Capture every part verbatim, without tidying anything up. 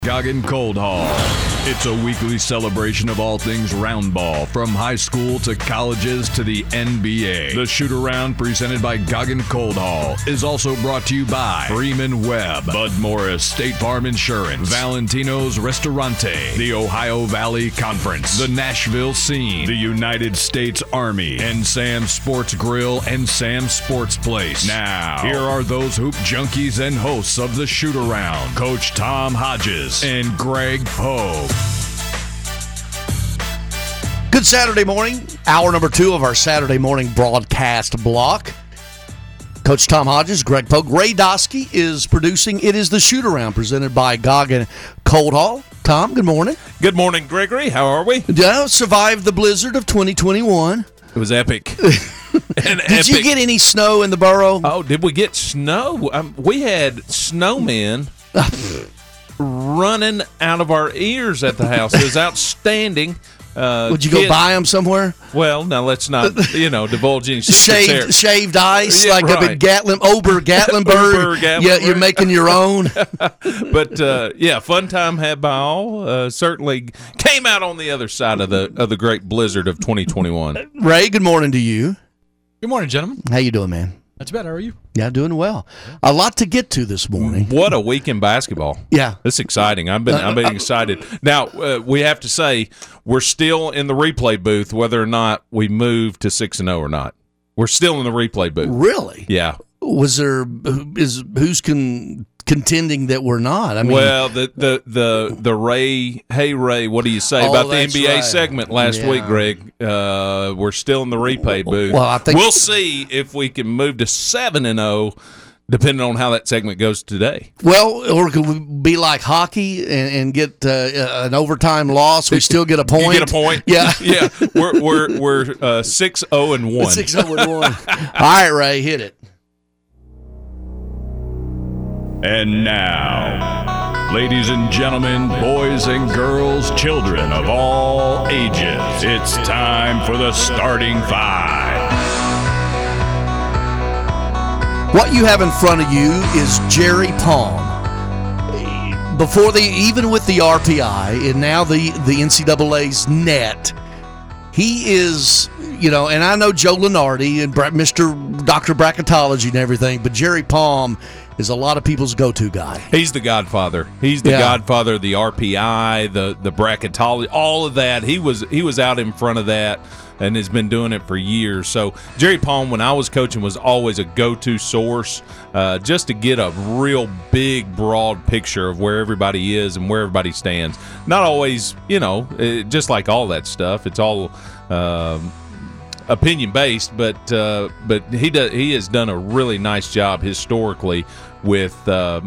Goggin Cold Hall. It's a weekly celebration of all things round ball, from high school to colleges to the N B A. The Shoot Around, presented by Goggin Cold Hall, is also brought to you by Freeman Webb, Bud Morris State Farm Insurance, Valentino's Restaurante, the Ohio Valley Conference, the Nashville Scene, the United States Army, and Sam's Sports Grill and Sam's Sports Place. Now, here are those hoop junkies and hosts of the Shoot Around, Coach Tom Hodges and Greg Pogue. Good Saturday morning, hour number two of our Saturday morning broadcast block. Coach Tom Hodges, Greg Pogue, Ray Doskey is producing. It is the Shoot Around presented by Goggin Cold Hall. Tom, good morning. Good morning, Gregory. How are we? Yeah, survived the blizzard of twenty twenty-one. It was epic. Did epic. you get any snow in the borough? Oh, did we get snow? Um, we had snowmen running out of our ears at the house. It was outstanding. Uh, Would you kid, go buy them somewhere? Well, now let's not, you know, divulge any secrets Shaved, there. shaved ice, Yeah, like right. a big Gatlin, Ober Gatlinburg. Ober Gatlinburg. Yeah, you're making your own. But uh, yeah, fun time had by all. Uh, certainly came out on the other side of the of the great blizzard of twenty twenty-one. Ray, good morning to you. Good morning, gentlemen. How you doing, man? That's bad. How are you? Yeah, doing well. A lot to get to this morning. What a week in basketball! Yeah, it's exciting. I've been I've been excited. Now uh, we have to say we're still in the replay booth, whether or not we move to six and zero or not. We're still in the replay booth. Really? Yeah. Was there is who's con, contending that we're not? I mean, well, the the the the Ray, hey Ray, what do you say Oh, about the N that's B A right. segment last Yeah. week, Greg? Uh, we're still in the replay booth. Well, I think- we'll see if we can move to seven and zero, depending on how that segment goes today. well, or could we be like hockey and, and get uh, an overtime loss? We still get a point. You get a point. Yeah, yeah. We're we're we're uh, six zero and one. Six zero and one. All right, Ray, hit it. And now, ladies and gentlemen, boys and girls, children of all ages, it's time for the starting five. What you have in front of you is Jerry Palm. Before the even with the R P I and now the the N C double A's net, he is, you know, and I know Joe Lunardi and Bra- Mister Doctor Bracketology and everything, but Jerry Palm is a lot of people's go-to guy. He's the godfather. He's the Yeah. godfather of the R P I, the the bracketology, all of that. He was he was out in front of that and has been doing it for years. So Jerry Palm, when I was coaching, was always a go-to source uh, just to get a real big, broad picture of where everybody is and where everybody stands. Not always, you know, it, just like all that stuff. It's all um, opinion based, but uh, but he does he has done a really nice job historically with uh,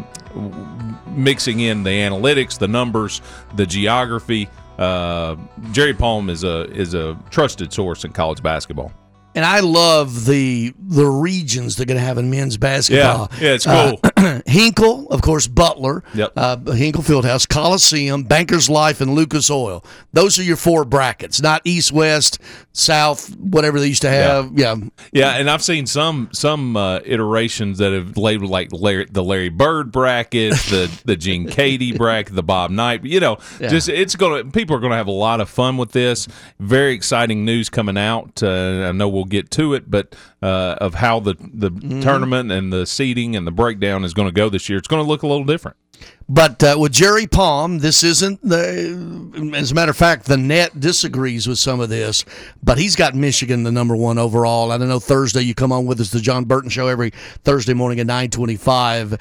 mixing in the analytics, the numbers, the geography. Uh, Jerry Palm is a is a trusted source in college basketball. And I love the the regions they're going to have in men's basketball. Yeah, yeah, it's cool. Uh, Hinkle, of course, Butler, Yep. uh, Hinkle Fieldhouse, Coliseum, Bankers Life, and Lucas Oil. Those are your four brackets, not East, West, South, whatever they used to have. Yeah, Yeah, and I've seen some some uh, iterations that have labeled like Larry, the Larry Bird bracket, the the Gene Cady bracket, the Bob Knight. You know, Yeah. just it's gonna people are gonna have a lot of fun with this. Very exciting news coming out. Uh, I know we'll get to it, but uh, of how the the Mm-hmm. tournament and the seeding and the breakdown is going to go this year. It's going to look a little different. But uh, with Jerry Palm, this isn't the. As a matter of fact, the net disagrees with some of this, but he's got Michigan the number one overall. I don't know. Thursday, you come on with us, the John Burton Show, every Thursday morning at nine twenty-five.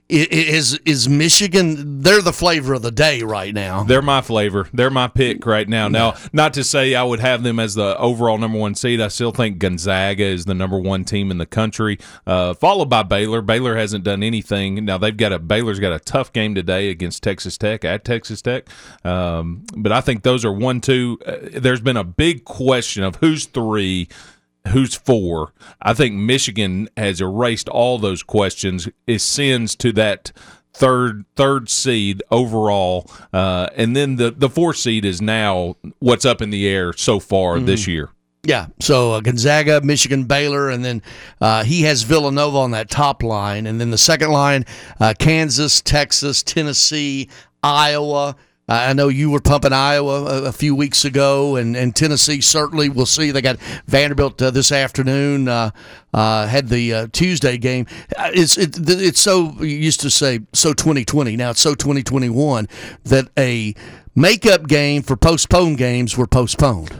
Is is Michigan? They're the flavor of the day right now. They're my flavor. They're my pick right now. Now, not to say I would have them as the overall number one seed. I still think Gonzaga is the number one team in the country, uh, followed by Baylor. Baylor hasn't done anything. Now they've got a Baylor's got a tough game today against Texas Tech at Texas Tech. Um, but I think those are one, two. Uh, there's been a big question of who's three. Who's four? I think Michigan has erased all those questions. It sends to that third third seed overall, uh, and then the the fourth seed is now what's up in the air so far mm-hmm. this year. Yeah, so uh, Gonzaga, Michigan, Baylor, and then uh, he has Villanova on that top line. And then the second line, uh, Kansas, Texas, Tennessee, Iowa. I know you were pumping Iowa a, a few weeks ago, and, and Tennessee certainly. We'll see. They got Vanderbilt uh, this afternoon. Uh, uh, had the uh, Tuesday game. Uh, It's it, it's so you used to say so twenty twenty. Now it's so twenty twenty-one that a makeup game for postponed games were postponed.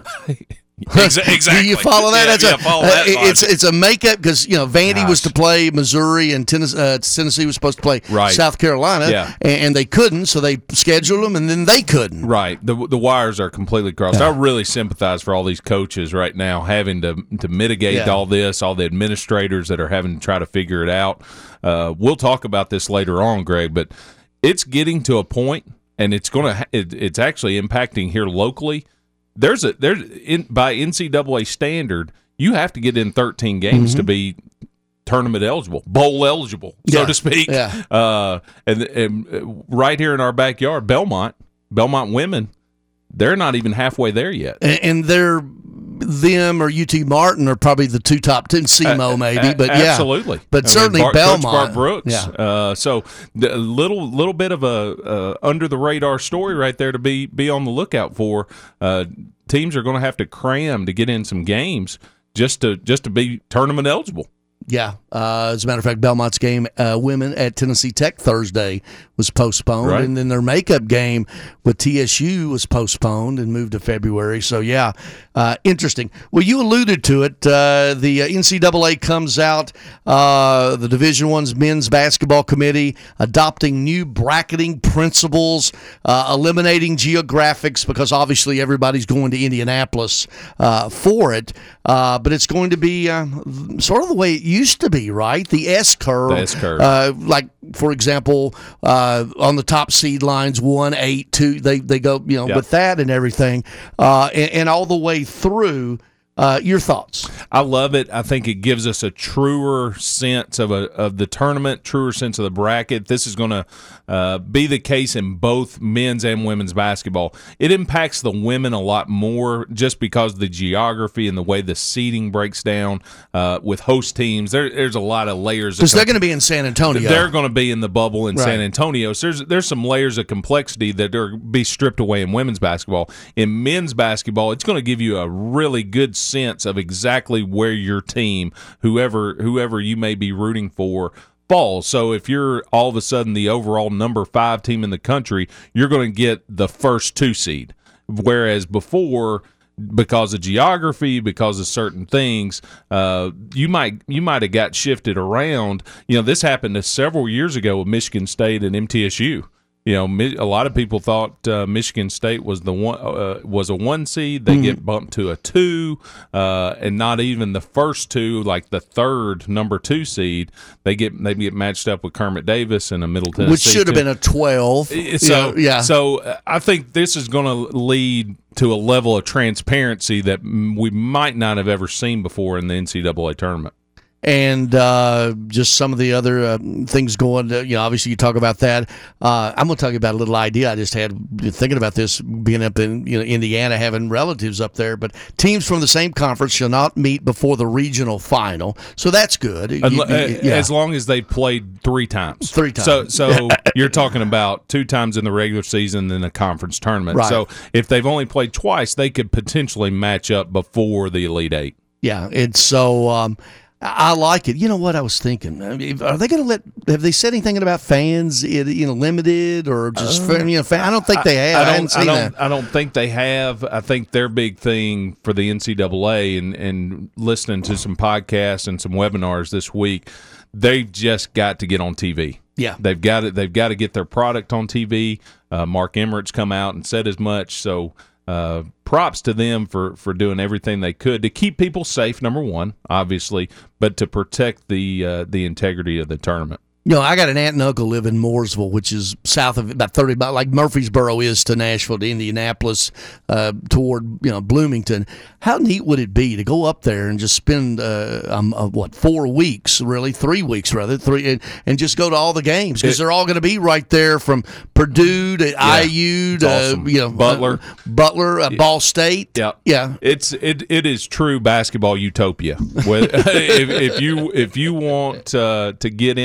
Exactly. Do you follow that? Yeah, That's yeah, a, follow that uh, it's logic. it's a makeup because you know Vandy Gosh. was to play Missouri and Tennessee, uh, Tennessee was supposed to play Right. South Carolina, Yeah. and, and they couldn't, so they scheduled them, and then they couldn't. Right. The the wires are completely crossed. Yeah. I really sympathize for all these coaches right now having to to mitigate Yeah. all this, all the administrators that are having to try to figure it out. Uh, we'll talk about this later on, Greg, but it's getting to a point, and it's going to it, it's actually impacting here locally. There's a there's in, by N C double A standard, you have to get in thirteen games Mm-hmm. to be tournament eligible, bowl eligible, so Yeah. to speak. Yeah. Uh, and, and right here in our backyard, Belmont, Belmont women, they're not even halfway there yet. And, and they're them or U T Martin are probably the two top ten. S E M O maybe, A- but yeah, absolutely. But I mean, certainly Bart- Coach Belmont. Bart Brooks. Yeah. Uh, so a little little bit of a uh, under the radar story right there to be be on the lookout for. Uh, teams are going to have to cram to get in some games just to just to be tournament eligible. Yeah. Uh, as a matter of fact, Belmont's game, uh, women at Tennessee Tech Thursday was postponed, Right. and then their makeup game with T S U was postponed and moved to February. So, yeah, uh, interesting. Well, you alluded to it. Uh, the uh, N C double A comes out, uh, the Division One's men's basketball committee adopting new bracketing principles, uh, eliminating geographics because obviously everybody's going to Indianapolis uh, for it. Uh, but it's going to be uh, sort of the way it used to be, right? The S curve. The S curve. Uh, like, for example, uh, on the top seed lines, one, eight, two, they, they go, you know, Yep. with that and everything. Uh, and, and all the way through. Uh, your thoughts? I love it. I think it gives us a truer sense of a of the tournament, truer sense of the bracket. This is going to uh, be the case in both men's and women's basketball. It impacts the women a lot more just because of the geography and the way the seeding breaks down uh, with host teams. There, there's a lot of layers. Because they're going to be in San Antonio. They're going to be in the bubble in Right. San Antonio. So there's there's some layers of complexity that are be stripped away in women's basketball. In men's basketball, it's going to give you a really good sense of exactly where your team, whoever whoever you may be rooting for, falls. So if you're all of a sudden the overall number five team in the country, you're going to get the first two seed. Whereas before, because of geography, because of certain things, uh, you might you might have got shifted around. You know, this happened to several years ago with Michigan State and M T S U. You know, Mi- a lot of people thought uh, Michigan State was the one uh, was a one seed. They get bumped to a two, uh, and not even the first two, like the third number two seed, they get they get matched up with Kermit Davis and a Middle Tennessee, which should have team. been a twelve. So You know, yeah. So uh, I think this is going to lead to a level of transparency that mm, we might not have ever seen before in the N C double A tournament. And uh, just some of the other uh, things going. To, you know, obviously you talk about that. Uh, I'm going to talk about a little idea I just had thinking about this, being up in you know Indiana, having relatives up there. But teams from the same conference shall not meet before the regional final, so that's good. You- Unle- you- uh, yeah. As long as they played three times. Three times. So, so you're talking about two times in the regular season and a conference tournament. Right. So if they've only played twice, they could potentially match up before the Elite Eight. Yeah, it's so. Um, I like it. You know what I was thinking? I mean, are they going to let? Have they said anything about fans? You know, limited or just Uh, you know? Fan, I don't think they have. I, I hadn't don't. I seen don't. that. I don't think they have. I think their big thing for the N C double A and and listening to some podcasts and some webinars this week, they've just got to get on T V. Yeah. They've got it. They've got to get their product on T V. Uh, Mark Emmerich come out and said as much. So uh, props to them for, for doing everything they could to keep people safe. Number one, obviously, but to protect the uh, the integrity of the tournament. You know, I got an aunt and uncle live in Mooresville, which is south of about thirty miles, like Murfreesboro is to Nashville, to Indianapolis, uh, toward, you know, Bloomington. How neat would it be to go up there and just spend, uh, um, uh, what, four weeks, really, three weeks, rather, three, and, and just go to all the games? Because they're all going to be right there from Purdue to I U to, awesome. you know, Butler. uh, Butler, uh, Ball State. Yeah, Yeah. It's it it is true basketball utopia. With- if, if you if you want uh, to get in a lot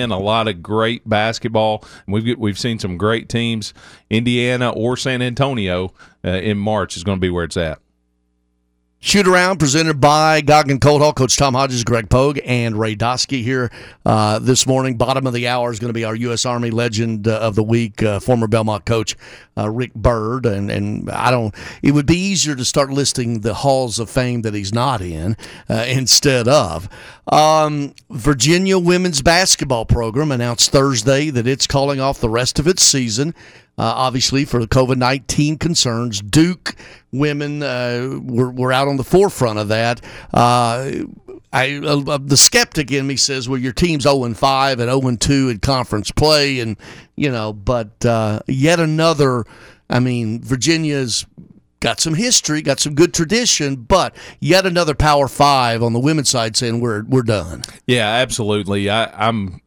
lot of great basketball. We've we've seen some great teams. Indiana or San Antonio uh, in March is going to be where it's at. Shoot Around presented by Goggin Cold Hall. Coach Tom Hodges, Greg Pogue, and Ray Doskey here uh, this morning. Bottom of the hour is going to be our U S Army Legend uh, of the Week, uh, former Belmont coach uh, Rick Byrd. And, and I don't. It would be easier to start listing the halls of fame that he's not in uh, instead of. Um, Virginia women's basketball program announced Thursday that it's calling off the rest of its season. Uh, obviously, for the COVID nineteen concerns, Duke women uh, were, were out on the forefront of that. Uh, I, uh, the skeptic in me says, well, your team's oh and five and oh and two in conference play, and you know, but uh, yet another. I mean, Virginia's got some history, got some good tradition, but yet another Power Five on the women's side saying we're we're done. Yeah, absolutely. I, I'm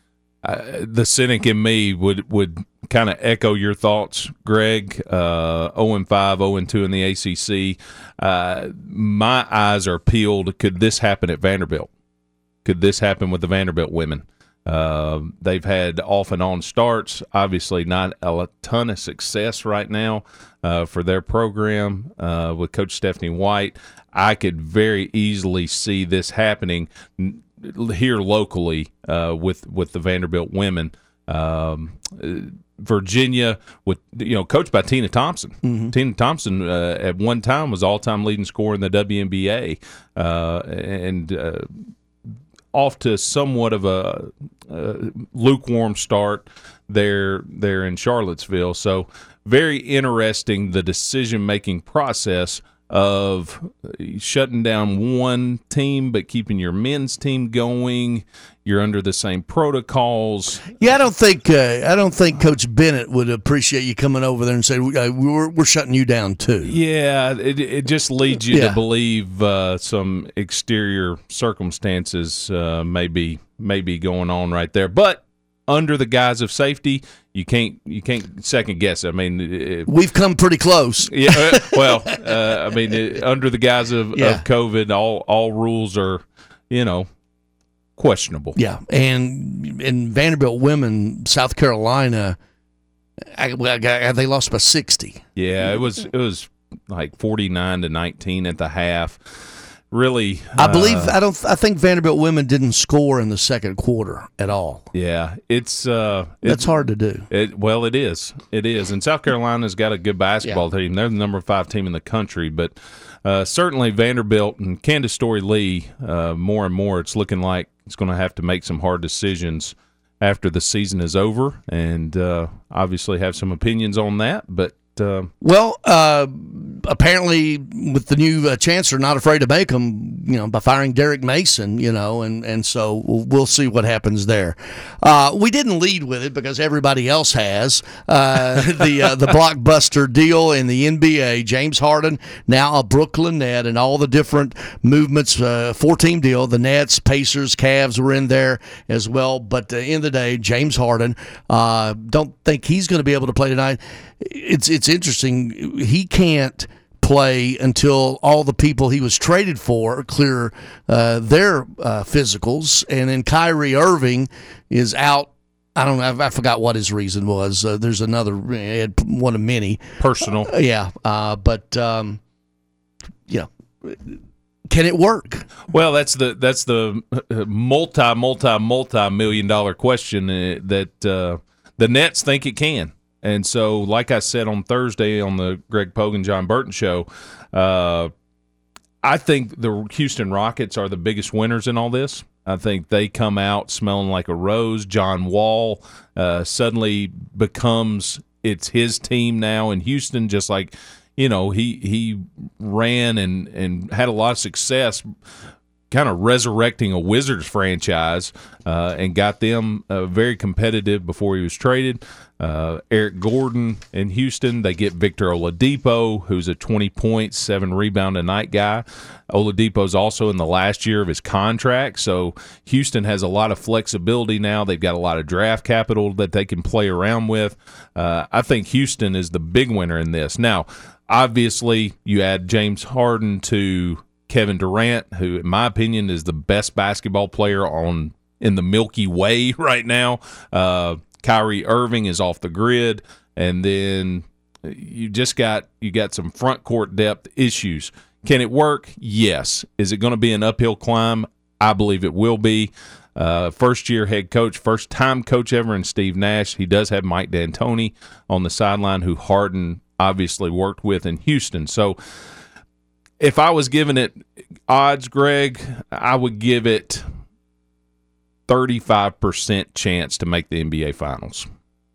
uh, the cynic in me would would. kind of echo your thoughts, Greg. Uh, oh and five, oh and two in the A C C. Uh, my eyes are peeled. Could this happen at Vanderbilt? Could this happen with the Vanderbilt women? Uh, they've had off and on starts. Obviously, not a ton of success right now uh, for their program uh, with Coach Stephanie White. I could very easily see this happening here locally uh, with with the Vanderbilt women. Um, Virginia, with you know, coached by Tina Thompson. Mm-hmm. Tina Thompson uh, at one time was all-time leading scorer in the W N B A, uh, and uh, off to somewhat of a, a lukewarm start there there in Charlottesville. So very interesting, the decision-making process of shutting down one team but keeping your men's team going. You're under the same protocols. Yeah, I don't think uh, I don't think Coach Bennett would appreciate you coming over there and say uh, we're we're shutting you down too. Yeah, it it just leads you yeah. to believe uh, some exterior circumstances uh, may be may be going on right there, but under the guise of safety, you can't you can't second guess it. I mean, it, we've come pretty close. Yeah, uh, well, uh, I mean, it, under the guise of, yeah. of COVID, all all rules are, you know, questionable. Yeah, and in Vanderbilt women, South Carolina, I, I, they lost by sixty. Yeah, it was it was like forty-nine to nineteen at the half. Really, I believe uh, I don't. I think Vanderbilt women didn't score in the second quarter at all. Yeah, it's uh, that's it's, hard to do. It, well, it is. It is. And South Carolina's got a good basketball yeah. team. They're the number five team in the country, but uh, certainly Vanderbilt and Candace Story-Lee, uh, more and more, it's looking like it's going to have to make some hard decisions after the season is over, and uh, obviously have some opinions on that, but. Uh, well, uh, apparently, with the new uh, chancellor not afraid to make them, you know, by firing Derek Mason, you know, and, and so we'll, we'll see what happens there. Uh, we didn't lead with it because everybody else has uh, the uh, the blockbuster deal in the N B A. James Harden now a Brooklyn Net, and all the different movements. Uh, four-team deal. The Nets, Pacers, Cavs were in there as well. But at the end of the day, James Harden, uh, don't think he's going to be able to play tonight. It's it's interesting. He can't play until all the people he was traded for clear uh, their uh, physicals, and then Kyrie Irving is out. I don't know. I forgot what his reason was. Uh, there's another one of many personal. Uh, yeah, uh, but um, you know, can it work? Well, that's the that's the multi multi multi million dollar question that uh, the Nets think it can. And so, like I said on Thursday on the Greg Pogue and John Burton show, uh, I think the Houston Rockets are the biggest winners in all this. I think they come out smelling like a rose. John Wall uh, suddenly becomes it's his team now in Houston, just like, you know, he he ran and, and had a lot of success kind of resurrecting a Wizards franchise uh, and got them uh, very competitive before he was traded. Uh, Eric Gordon in Houston, they get Victor Oladipo, who's a twenty point, seven rebound a night guy. Oladipo's also in the last year of his contract, so Houston has a lot of flexibility now. They've got a lot of draft capital that they can play around with. Uh, I think Houston is the big winner in this. Now, obviously, you add James Harden to Kevin Durant, who, in my opinion, is the best basketball player on in the Milky Way right now. Uh, Kyrie Irving is off the grid, and then you just got you got some front court depth issues. Can it work? Yes. Is it going to be an uphill climb? I believe it will be. Uh, first-year head coach, first-time coach ever in Steve Nash. He does have Mike D'Antoni on the sideline, who Harden obviously worked with in Houston. So if I was giving it odds, Greg, I would give it thirty-five percent chance to make the N B A Finals.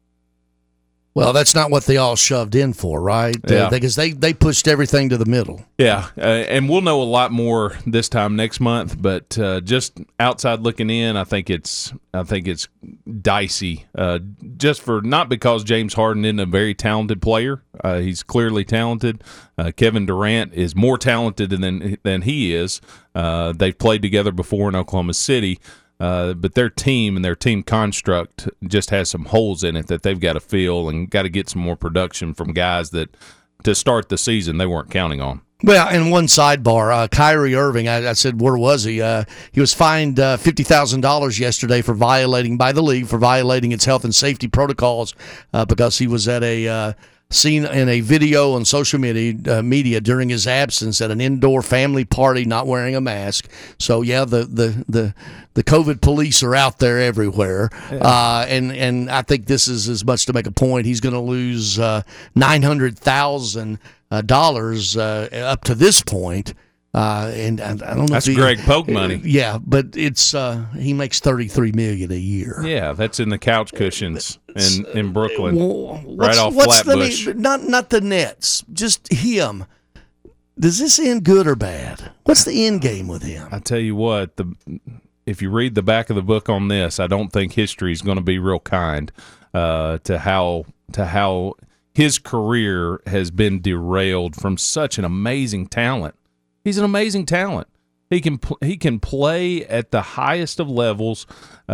Well, that's not what they all shoved in for, right? Yeah. Uh, because they, they pushed everything to the middle. Yeah, uh, and we'll know a lot more this time next month. But uh, just outside looking in, I think it's I think it's dicey. Uh, just for not because James Harden isn't a very talented player. Uh, he's clearly talented. Uh, Kevin Durant is more talented than than he is. Uh, they've played together before in Oklahoma City. Uh, but their team and their team construct just has some holes in it that they've got to fill and got to get some more production from guys that to start the season they weren't counting on. Well, and one sidebar, uh, Kyrie Irving, I, I said, where was he? Uh, he was fined uh, fifty thousand dollars yesterday for violating, by the league, for violating its health and safety protocols uh, because he was at a uh, seen in a video on social media uh, media during his absence at an indoor family party, not wearing a mask. So yeah, the the the, the COVID police are out there everywhere, yeah. uh, and and I think this is as much to make a point. He's going to lose uh, nine hundred thousand uh, dollars uh, up to this point. Uh, and I, I don't know. That's if he, Greg Polk money. Yeah, but it's uh, he makes thirty three million a year. Yeah, that's in the couch cushions in, in Brooklyn, well, right off what's Flatbush. The, not not the Nets, just him. Does this end good or bad? What's the end game with him? I tell you what, the if you read the back of the book on this, I don't think history is going to be real kind uh, to how to how his career has been derailed from such an amazing talent. He's an amazing talent. He can pl- he can play at the highest of levels,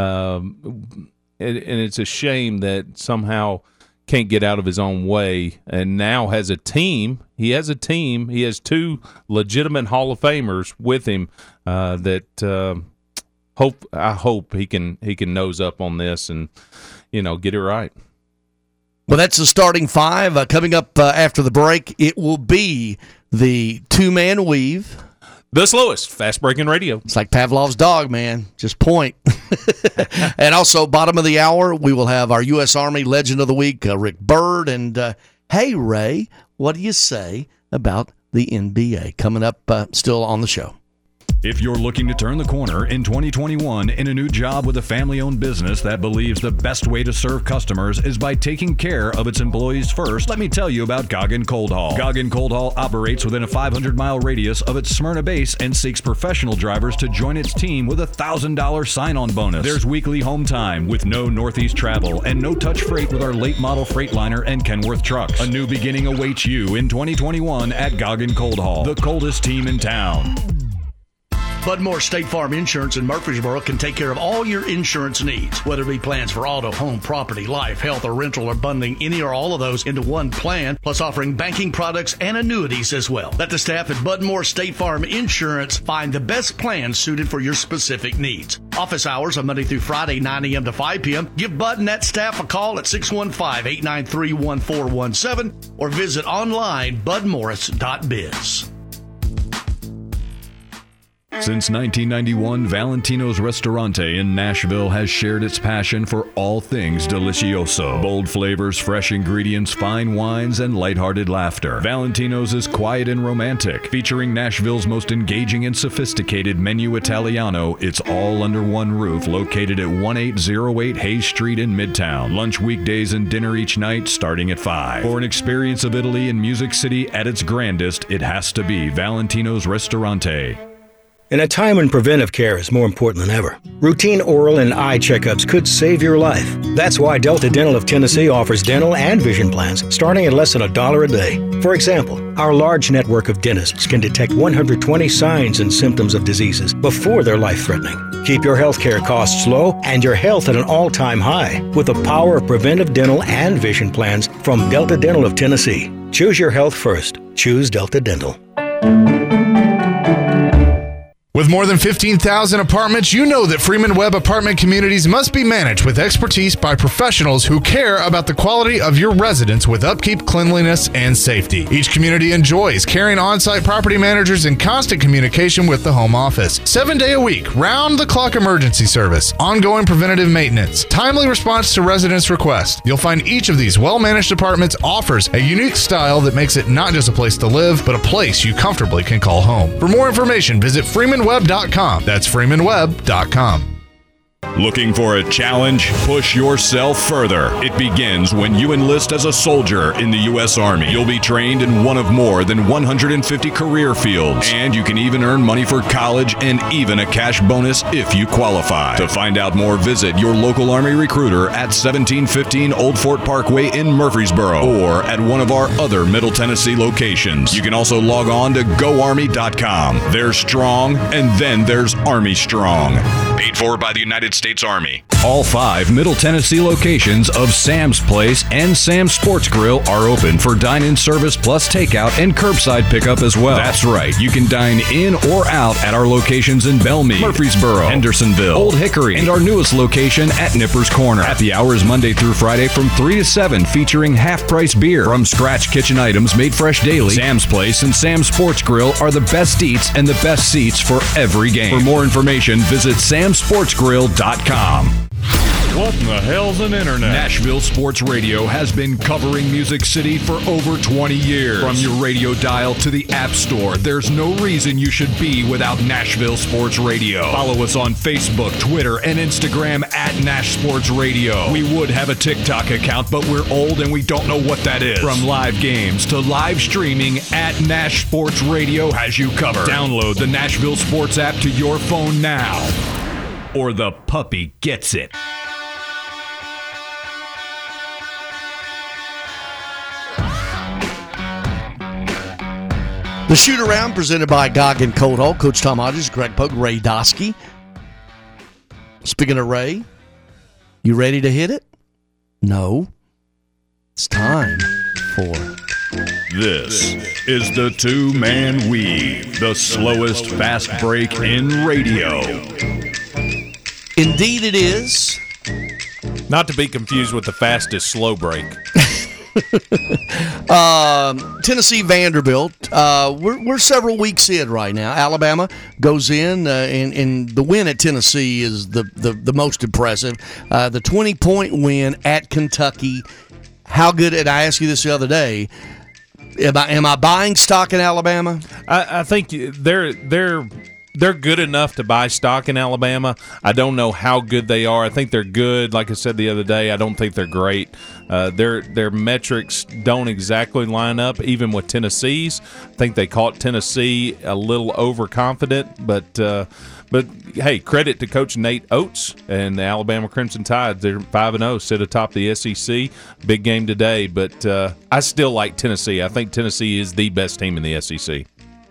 um, and, and it's a shame that somehow can't get out of his own way. And now has a team. He has a team. He has two legitimate Hall of Famers with him. Uh, that uh, hope I hope he can he can nose up on this and you know get it right. Well, that's the starting five. Uh, coming up uh, after the break, it will be the two-man weave. The slowest fast-breaking radio. It's like Pavlov's dog, man. Just point. And also, bottom of the hour, we will have our U S Army Legend of the Week, uh, Rick Byrd. And, uh, hey, Ray, what do you say about the N B A? Coming up uh, still on the show. If you're looking to turn the corner in twenty twenty-one in a new job with a family-owned business that believes the best way to serve customers is by taking care of its employees first, let me tell you about Goggin Cold Haul. Goggin Cold Haul operates within a five hundred mile radius of its Smyrna base and seeks professional drivers to join its team with a one thousand dollars sign-on bonus. There's weekly home time with no Northeast travel and no touch freight with our late model Freightliner and Kenworth trucks. A new beginning awaits you in twenty twenty-one at Goggin Cold Haul, the coldest team in town. Budmore State Farm Insurance in Murfreesboro can take care of all your insurance needs, whether it be plans for auto, home, property, life, health, or rental, or bundling any or all of those into one plan, plus offering banking products and annuities as well. Let the staff at Budmore State Farm Insurance find the best plan suited for your specific needs. Office hours are Monday through Friday, nine a.m. to five p.m. Give Bud and that staff a call at six one five, eight nine three, one four one seven or visit online bud morris dot biz. Since nineteen ninety-one, Valentino's Ristorante in Nashville has shared its passion for all things delicioso. Bold flavors, fresh ingredients, fine wines, and lighthearted laughter. Valentino's is quiet and romantic, featuring Nashville's most engaging and sophisticated menu Italiano. It's all under one roof, located at eighteen oh eight Hayes Street in Midtown. Lunch weekdays and dinner each night starting at five. For an experience of Italy and Music City at its grandest, it has to be Valentino's Ristorante. In a time when preventive care is more important than ever, routine oral and eye checkups could save your life. That's why Delta Dental of Tennessee offers dental and vision plans starting at less than a dollar a day. For example, our large network of dentists can detect one hundred twenty signs and symptoms of diseases before they're life-threatening. Keep your health care costs low and your health at an all-time high with the power of preventive dental and vision plans from Delta Dental of Tennessee. Choose your health first. Choose Delta Dental. With more than fifteen thousand apartments, you know that Freeman Webb apartment communities must be managed with expertise by professionals who care about the quality of your residence with upkeep, cleanliness, and safety. Each community enjoys carrying on-site property managers in constant communication with the home office. Seven day a week, round-the-clock emergency service, ongoing preventative maintenance, timely response to residents' requests. You'll find each of these well-managed apartments offers a unique style that makes it not just a place to live, but a place you comfortably can call home. For more information, visit freeman webb dot com. That's freeman webb dot com. Looking for a challenge? Push yourself further. It begins when you enlist as a soldier in the U S Army. You'll be trained in one of more than one hundred fifty career fields, and you can even earn money for college and even a cash bonus if you qualify. To find out more, visit your local Army recruiter at seventeen fifteen Old Fort Parkway in Murfreesboro or at one of our other Middle Tennessee locations. You can also log on to go army dot com. There's strong, and then there's Army Strong. Paid for by the United States Army. All five Middle Tennessee locations of Sam's Place and Sam's Sports Grill are open for dine-in service plus takeout and curbside pickup as well. That's right. You can dine in or out at our locations in Belmead, Murfreesboro, Hendersonville, Old Hickory, and our newest location at Nippers Corner. Happy hours Monday through Friday from three to seven, featuring half-price beer from scratch kitchen items made fresh daily. Sam's Place and Sam's Sports Grill are the best eats and the best seats for every game. For more information, visit sam sports grill dot com. What in the hell's an internet? Nashville Sports Radio has been covering Music City for over twenty years. From your radio dial to the App Store, there's no reason you should be without Nashville Sports Radio. Follow us on Facebook, Twitter, and Instagram at Nash Sports Radio. We would have a TikTok account, but we're old and we don't know what that is. From live games to live streaming, at Nash Sports Radio has you covered. Download the Nashville Sports app to your phone now, or the puppy gets it. The shoot around presented by Goggin Cold Hall. Coach Tom Hodges, Greg Pogue, Ray Doskey. Speaking of Ray, you ready to hit it? No. It's time for... This is the two-man weave, the slowest fast break in radio. Indeed it is. Not to be confused with the fastest slow break. um, Tennessee Vanderbilt. Uh, we're we're several weeks in right now. Alabama goes in, uh, and, and the win at Tennessee is the the, the most impressive. Uh, the twenty point win at Kentucky. How good? And I asked you this the other day. Am I am I buying stock in Alabama? I, I think they're they're. They're good enough to buy stock in Alabama. I don't know how good they are. I think they're good. Like I said the other day, I don't think they're great. Uh, their their metrics don't exactly line up, even with Tennessee's. I think they caught Tennessee a little overconfident, but uh, but hey, credit to Coach Nate Oates and the Alabama Crimson Tide. They're five and zero, sit atop the S E C. Big game today, but uh, I still like Tennessee. I think Tennessee is the best team in the S E C.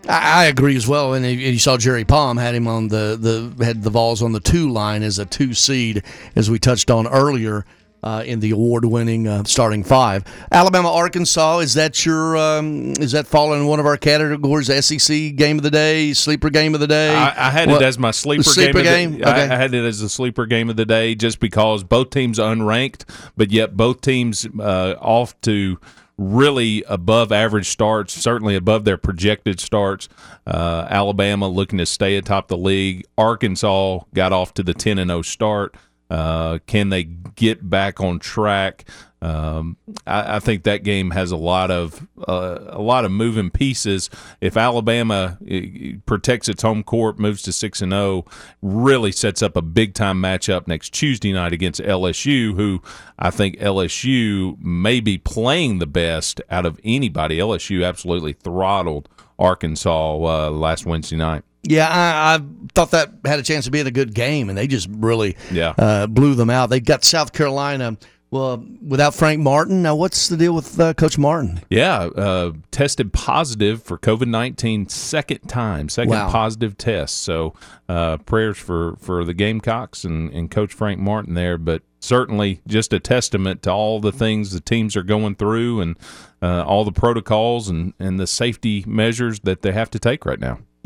I agree as well, and you saw Jerry Palm had him on the, the had the Vols on the two line as a two seed, as we touched on earlier uh, in the award-winning uh, starting five. Alabama, Arkansas, is that your um, is that falling in one of our categories? S E C game of the day, sleeper game of the day. I, I had what? it as my sleeper, sleeper game. game? Of the, Okay. I, I had it as a sleeper game of the day, just because both teams are unranked, but yet both teams uh, off to really above average starts, certainly above their projected starts. Uh, Alabama looking to stay atop the league. Arkansas got off to the ten and oh start. Uh, can they get back on track? Um, I, I think that game has a lot of uh, a lot of moving pieces. If Alabama uh, protects its home court, moves to six and zero, really sets up a big time matchup next Tuesday night against L S U, who I think L S U may be playing the best out of anybody. L S U absolutely throttled Arkansas uh, last Wednesday night. Yeah, I, I thought that had a chance of being a good game, and they just really Yeah. uh, blew them out. They got South Carolina. Well, without Frank Martin, now what's the deal with uh, Coach Martin? Yeah, uh, tested positive for COVID nineteen second time, second Wow. positive test. So uh, prayers for, for the Gamecocks and, and Coach Frank Martin there. But certainly just a testament to all the things the teams are going through and uh, all the protocols and, and the safety measures that they have to take right now.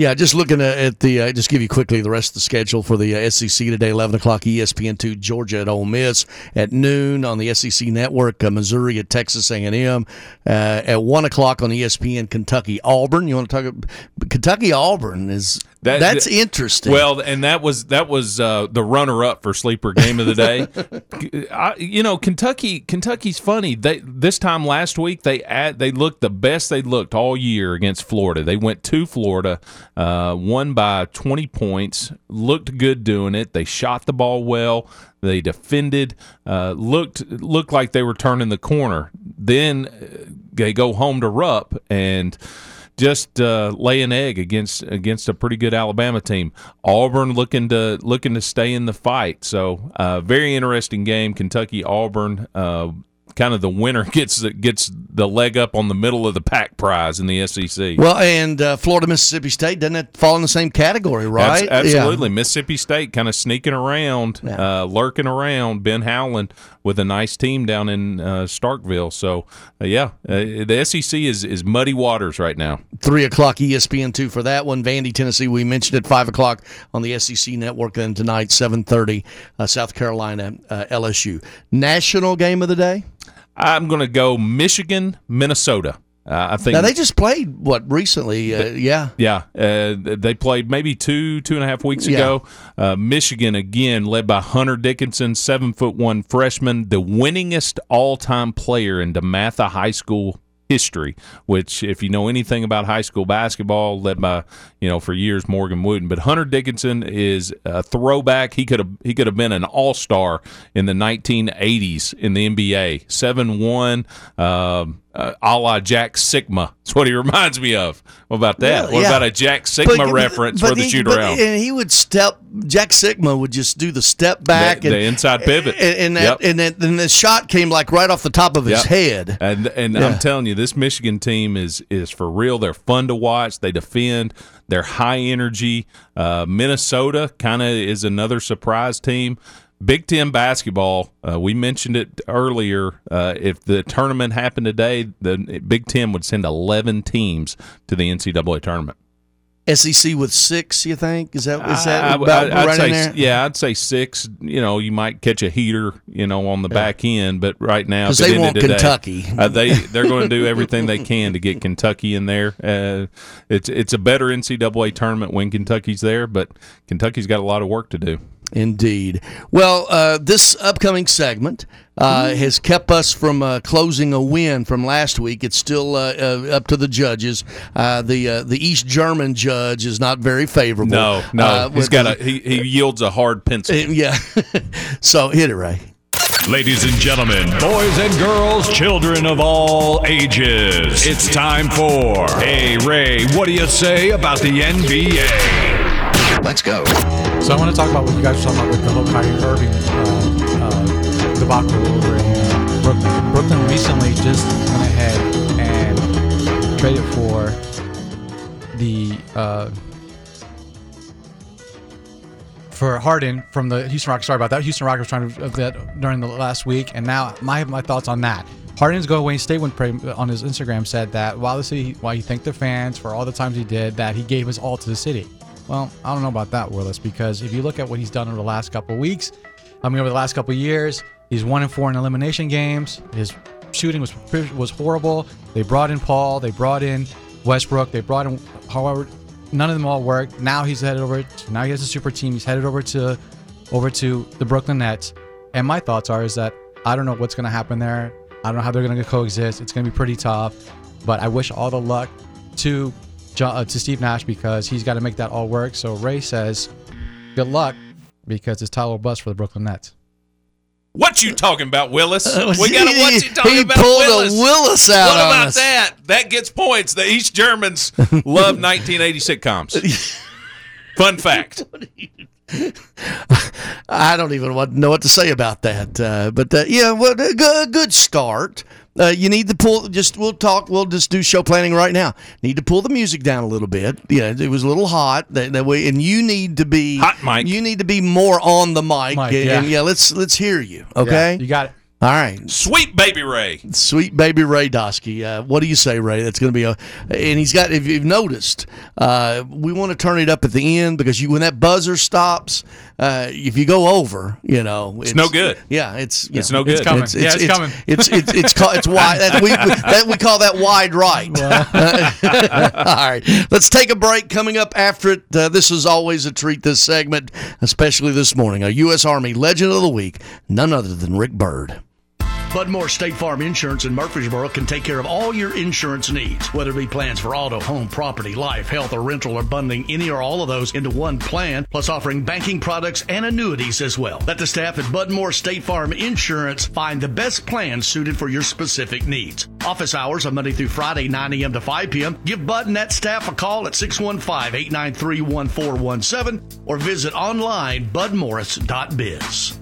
Yeah, just looking at the, uh, just give you quickly the rest of the schedule for the uh, S E C today, eleven o'clock E S P N two, Georgia at Ole Miss. At noon on the S E C Network, uh, Missouri at Texas A and M. Uh, at one o'clock on E S P N, Kentucky Auburn. You want to talk about Kentucky Auburn is that, that's that, interesting. Well, and that was that was uh, the runner-up for sleeper game of the day. I, you know, Kentucky Kentucky's funny. They this time last week they add, they looked the best they looked all year against Florida. They went to Florida. Uh, won by twenty points, looked good doing it. They shot the ball well. They defended, uh, looked looked like they were turning the corner. Then they go home to Rupp and just uh, lay an egg against against a pretty good Alabama team. Auburn looking to looking to stay in the fight. So uh, very interesting game. Kentucky Auburn. Uh, Kind of the winner gets gets the leg up on the middle of the pack prize in the S E C. Well, and uh, Florida Mississippi State, doesn't it fall in the same category, right? Abs- absolutely. Yeah. Mississippi State kind of sneaking around, yeah. uh, lurking around. Ben Howland with a nice team down in uh, Starkville. So, uh, yeah, uh, the S E C is, is muddy waters right now. three o'clock E S P N two for that one. Vandy, Tennessee, we mentioned at five o'clock on the S E C Network. And tonight, seven thirty, uh, South Carolina, uh, L S U. National game of the day? I'm going to go Michigan, Minnesota. Uh, I think now they just played what recently, uh, yeah, yeah. Uh, they played maybe two, two and a half weeks yeah. ago. Uh, Michigan again, led by Hunter Dickinson, seven foot one freshman, the winningest all time player in DeMatha High School history. Which, if you know anything about high school basketball, led by you know for years Morgan Wooten, but Hunter Dickinson is a throwback. He could have he could have been an all star in the nineteen eighties in the N B A. seven one. Um, Uh, a la Jack Sigma. That's what he reminds me of. What about that? Well, what yeah. about a Jack Sigma but, reference but for the he, shoot but, around? And he would step, Jack Sigma would just do the step back. The, and, the inside pivot. And, and, that, yep. and, that, and the shot came like right off the top of his yep. head. And and yeah. I'm telling you, this Michigan team is is for real. They're fun to watch. They defend. They're high energy. Uh, Minnesota kind of is another surprise team. Big Ten basketball, uh, we mentioned it earlier. Uh, if the tournament happened today, the Big Ten would send eleven teams to the N C double A tournament. S E C with six, you think? Is that is that I, about I, I'd right say, in there? Yeah, I'd say six. You know, you might catch a heater, you know, on the yeah. back end, but right now, because they the want the Kentucky, day, uh, they they're going to do everything they can to get Kentucky in there. Uh, it's it's a better N C double A tournament when Kentucky's there, but Kentucky's got a lot of work to do. Indeed. Well, uh, this upcoming segment uh, has kept us from uh, closing a win from last week. It's still uh, uh, up to the judges. Uh, the uh, the East German judge is not very favorable. No, no, uh, he's got a he, he yields a hard pencil. Yeah. So hit it, Ray. Ladies and gentlemen, boys and girls, children of all ages, it's time for Hey Ray, what do you say about the N B A? Let's go. So I want to talk about what you guys were talking about with the whole Kyrie Irving uh, uh, debacle over in uh, Brooklyn. Brooklyn recently just went ahead and traded for the uh, for Harden from the Houston Rockets. Sorry about that. Houston Rockets trying to uh, that during the last week, and now my my thoughts on that. Harden's Go Away State when on his Instagram said that while the city, while he thanked the fans for all the times he did, that he gave his all to the city. Well, I don't know about that, Willis, because if you look at what he's done over the last couple of weeks, I mean, over the last couple of years, he's one and four in elimination games. His shooting was was horrible. They brought in Paul. They brought in Westbrook. They brought in, however, none of them all worked. Now he's headed over. To, now he has a super team. He's headed over to, over to the Brooklyn Nets. And my thoughts are is that I don't know what's going to happen there. I don't know how they're going to coexist. It's going to be pretty tough. But I wish all the luck to. Uh, to Steve Nash because he's got to make that all work. So Ray says, good luck because it's Tyler Bust for the Brooklyn Nets. What you talking about, Willis? Uh, we got a what you talking he about, pulled Willis? a Willis out What on about us. that? That gets points. The East Germans love nineteen eighty sitcoms. Fun fact. I don't even want, know what to say about that. Uh, but uh, yeah, well, a good, good start. Uh, you need to pull. Just we'll talk. We'll just do show planning right now. Need to pull the music down a little bit. Yeah, it was a little hot that, that way, and you need to be hot, Mike. You need to be more on the mic. Mike, and, yeah. and yeah, let's let's hear you. Okay, Yeah, you got it. All right. Sweet baby Ray. Sweet baby Ray Doskey. Uh, what do you say, Ray? That's going to be a, and he's got. If you've noticed, uh, we want to turn it up at the end because you, when that buzzer stops, uh, if you go over, you know, it's, it's no good. Yeah, it's you it's know, no good. It's coming. It's, yeah, it's, it's coming. It's it's it's, it's, called, it's wide. That, we, that we call that wide right. All right, let's take a break. Coming up after it, uh, this is always a treat. This segment, especially this morning, a U S Army Legend of the Week, none other than Rick Byrd. Bud Moore State Farm Insurance in Murfreesboro can take care of all your insurance needs, whether it be plans for auto, home, property, life, health, or rental, or bundling any or all of those into one plan, plus offering banking products and annuities as well. Let the staff at Bud Moore State Farm Insurance find the best plan suited for your specific needs. Office hours are Monday through Friday, nine a.m. to five p.m. Give Bud and that staff a call at six one five, eight nine three, one four one seven or visit online bud morris dot biz.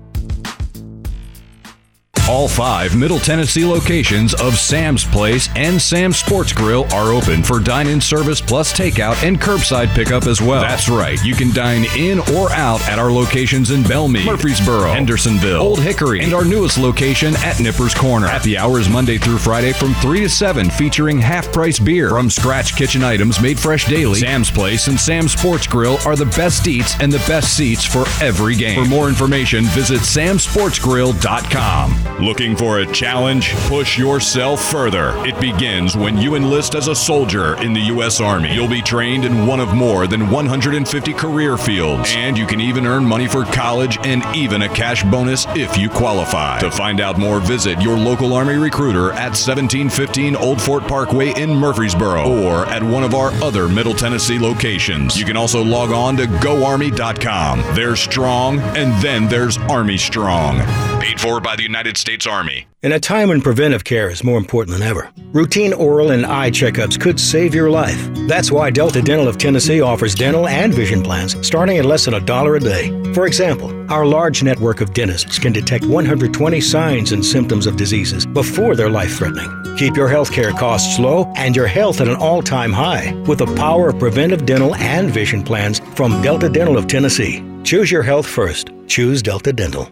All five Middle Tennessee locations of Sam's Place and Sam's Sports Grill are open for dine-in service plus takeout and curbside pickup as well. That's right. You can dine in or out at our locations in Belmead, Murfreesboro, Hendersonville, Old Hickory, and our newest location at Nippers Corner. Happy hours Monday through Friday from three to seven featuring half-price beer. From scratch kitchen items made fresh daily, Sam's Place and Sam's Sports Grill are the best eats and the best seats for every game. For more information, visit sam sports grill dot com. Looking for a challenge? Push yourself further. It begins when you enlist as a soldier in the U S Army. You'll be trained in one of more than one hundred fifty career fields, and you can even earn money for college and even a cash bonus if you qualify. To find out more, visit your local Army recruiter at seventeen fifteen Old Fort Parkway in Murfreesboro or at one of our other Middle Tennessee locations. You can also log on to go army dot com. There's strong, and then there's Army Strong. Paid for by the United States Army. In a time when preventive care is more important than ever, routine oral and eye checkups could save your life. That's why Delta Dental of Tennessee offers dental and vision plans starting at less than a dollar a day. For example, our large network of dentists can detect one hundred twenty signs and symptoms of diseases before they're life-threatening. Keep your health care costs low and your health at an all-time high with the power of preventive dental and vision plans from Delta Dental of Tennessee. Choose your health first. Choose Delta Dental.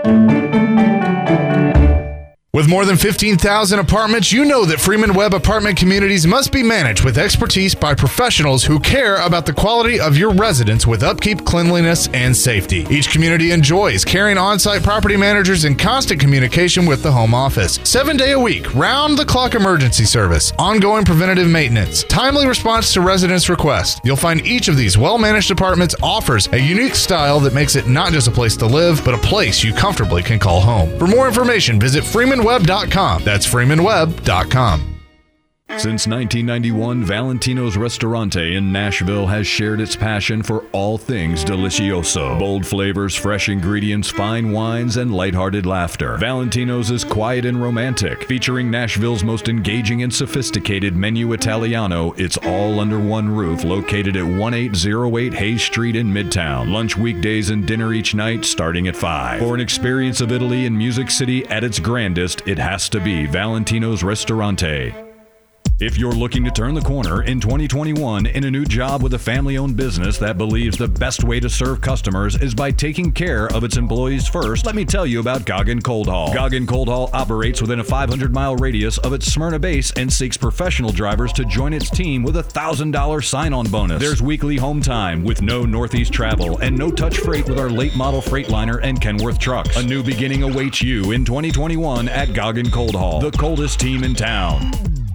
With more than fifteen thousand apartments, you know that Freeman Webb Apartment Communities must be managed with expertise by professionals who care about the quality of your residence with upkeep, cleanliness, and safety. Each community enjoys caring on-site property managers in constant communication with the home office. Seven day a week, round-the-clock emergency service, ongoing preventative maintenance, timely response to residents' requests. You'll find each of these well-managed apartments offers a unique style that makes it not just a place to live, but a place you comfortably can call home. For more information, visit freeman webb dot com. That's freeman webb dot com. Since nineteen ninety-one, Valentino's Ristorante in Nashville has shared its passion for all things delicioso. Bold flavors, fresh ingredients, fine wines, and lighthearted laughter. Valentino's is quiet and romantic, featuring Nashville's most engaging and sophisticated menu Italiano. It's all under one roof, located at eighteen oh eight Hayes Street in Midtown. Lunch weekdays and dinner each night starting at five. For an experience of Italy and Music City at its grandest, it has to be Valentino's Ristorante. If you're looking to turn the corner in twenty twenty-one in a new job with a family-owned business that believes the best way to serve customers is by taking care of its employees first, let me tell you about Goggin Cold Haul. Goggin Cold Haul operates within a five hundred mile radius of its Smyrna base and seeks professional drivers to join its team with a one thousand dollars sign-on bonus. There's weekly home time with no Northeast travel and no touch freight with our late model Freightliner and Kenworth trucks. A new beginning awaits you in twenty twenty-one at Goggin Cold Haul, the coldest team in town.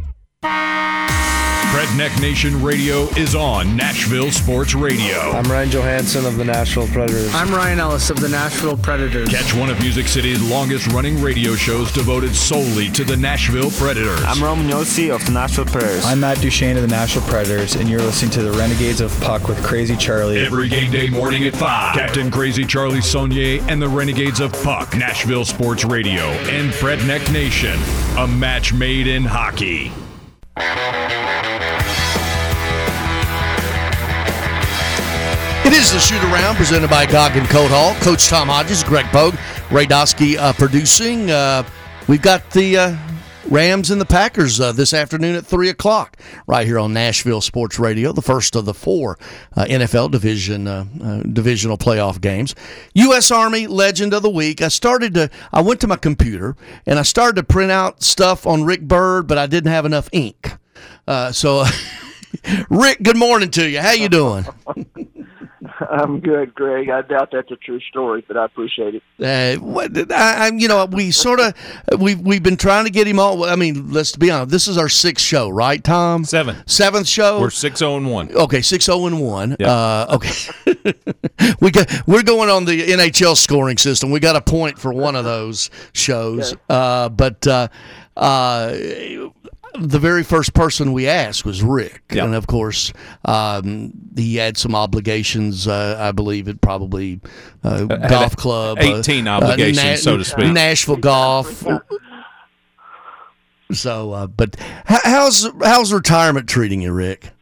Redneck Nation Radio is on Nashville Sports Radio. I'm Ryan Johansson of the Nashville Predators. I'm Ryan Ellis of the Nashville Predators. Catch one of Music City's longest-running radio shows devoted solely to the Nashville Predators. I'm Roman Yossi of the Nashville Predators. I'm Matt Duchesne of the Nashville Predators, and you're listening to the Renegades of Puck with Crazy Charlie. Every game day morning at five. Captain Crazy Charlie Saunier and the Renegades of Puck. Nashville Sports Radio and Redneck Nation. A match made in hockey. It is the Shoot Around presented by Goggin Cold Hall. Coach Tom Hodges, Greg Pogue, Ray Doskey uh, producing. Uh, we've got the uh, Rams and the Packers uh, this afternoon at three o'clock right here on Nashville Sports Radio, the first of the four uh, N F L division uh, uh, divisional playoff games. U S Army Legend of the Week. I started to, I went to my computer and I started to print out stuff on Rick Byrd, but I didn't have enough ink. Uh, so, Rick, good morning to you. How you doing? I'm good, Greg. I doubt that's a true story, but I appreciate it. Uh, what, I, I, you know, we sort of we've we've been trying to get him all. I mean, let's be honest. This is our sixth show, right, Tom? Seven. Seventh show. We're six zero and one. Okay, six zero and one. Yep. Uh, okay, we got we're going on the N H L scoring system. We got a point for one of those shows, okay. uh, but. Uh, uh, The very first person we asked was Rick, yep. and of course, um, he had some obligations. Uh, I believe it probably uh, golf club, eighteen uh, obligations, uh, Na- so to speak. Nashville golf. So, uh, but how's how's retirement treating you, Rick?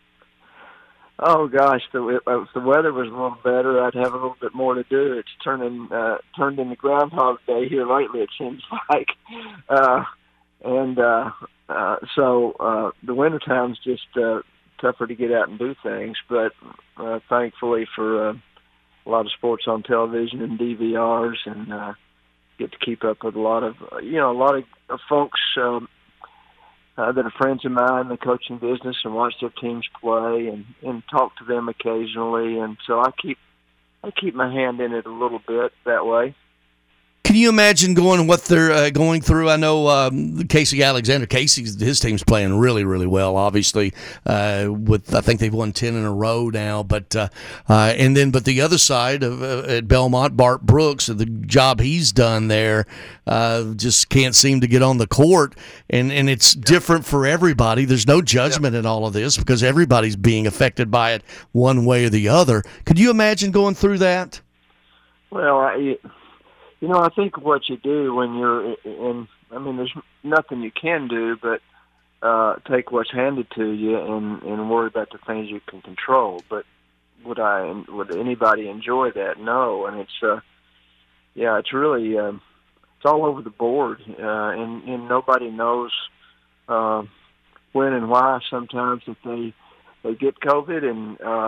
Oh gosh, the, if the weather was a little better, I'd have a little bit more to do. It's turning uh, turned into Groundhog Day here lately. It seems like, uh, and. Uh, Uh, so uh, the winter time's just uh, tougher to get out and do things, but uh, thankfully for uh, a lot of sports on television and D V Rs, and uh, get to keep up with a lot of uh, you know a lot of uh, folks um, uh, that are friends of mine in the coaching business, and watch their teams play and, and talk to them occasionally, and so I keep I keep my hand in it a little bit that way. Can you imagine going what they're uh, going through? I know um, Casey Alexander. Casey's his team's playing really, really well. Obviously, uh, with I think they've won ten in a row now. But uh, uh, and then, but the other side of uh, at Belmont, Bart Brooks, the job he's done there, uh, just can't seem to get on the court. And and it's different for everybody. There's no judgment in all of this because everybody's being affected by it one way or the other. Could you imagine going through that? Well, I. You know, I think what you do when you're in, I mean, there's nothing you can do but uh, take what's handed to you and, and worry about the things you can control. But would I, would anybody enjoy that? No. And it's, uh, yeah, it's really, um, it's all over the board. Uh, and, and nobody knows uh, when and why sometimes if they, they get COVID and, uh,